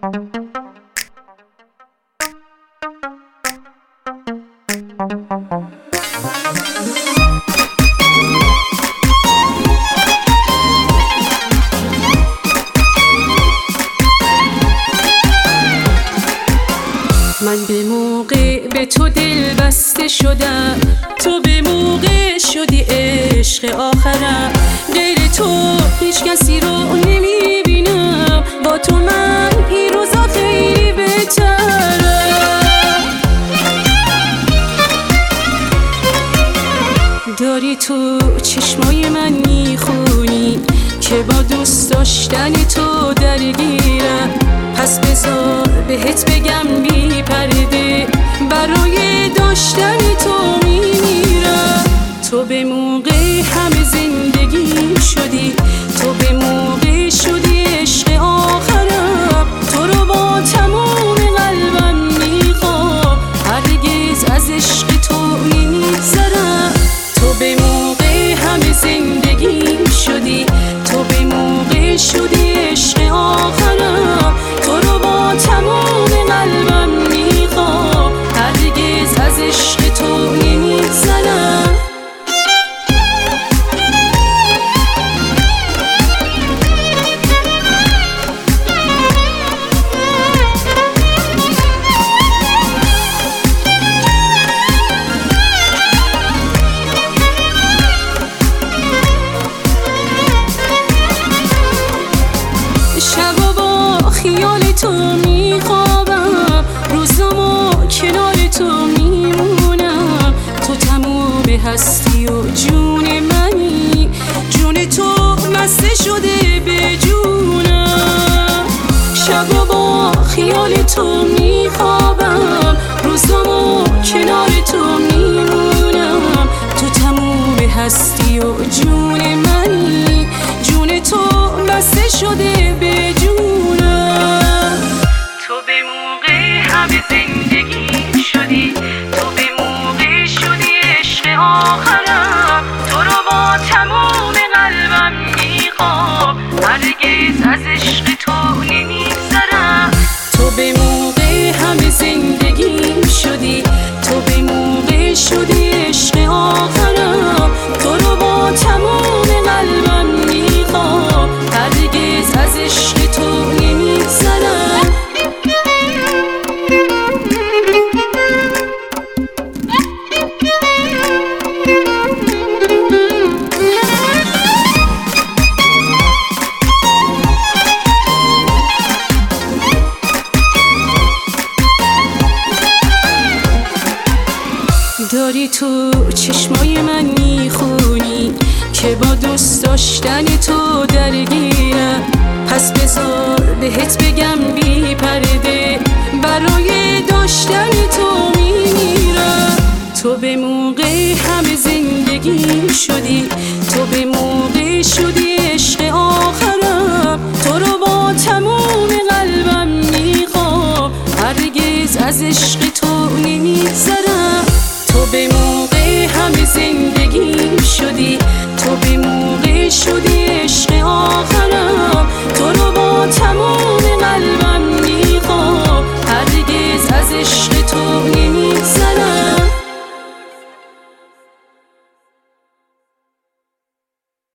من به موقع به تو دل بسته شدم، تو به موقع شدی عشق آخرم. غیر تو هیچ کسی رو نمیبینم، با تو من این روزا خیلی بهترم. داری تو چشمای من میخونی که با دوست داشتن تو درگیرم. پس بذار بهت بگم بی پرده، برای داشتن تو میمیرم. تو به موقع همه زندگی شدی، تو به موقع شدی عشق آخرم. تو رو با تمام قلبم میخوام، هرگز از عشق تو نمیگذرم. تو به موقع همه زندگی شدی، تو به موقع شدی عشق آخرم. تو رو با تمام قلبم میخوام، هرگز از عشق تو نمیگذرم. شبا با خیال تو میخوابم، روزامو کنار تو میمونم. تو تموم هستی و جون منی، جون تو مست شده به جونم. شبا با خیال تو میخوابم، روزامو کنار تو میمونم. تو تموم هستی و جون منی، جون تو مست شده به جونم. تو به موقع همه زندگی شدی، تو به موقع شدی عشق آخرم. تو رو با تمام قلبم میخوام، هرگز از عشق تو نمیگذرم. تو به موقع همه زندگی شدی، تو به موقع شدی عشق آخرم. تو رو با تمام قلبم میخوام، هرگز از عشق تو نمیگذرم. داری تو چشمای من میخونی که با دوست داشتن تو درگیرم. پس بذار بهت بگم بی پرده، برای داشتن تو میمیرم. تو به موقع همه زندگی شدی، تو به موقع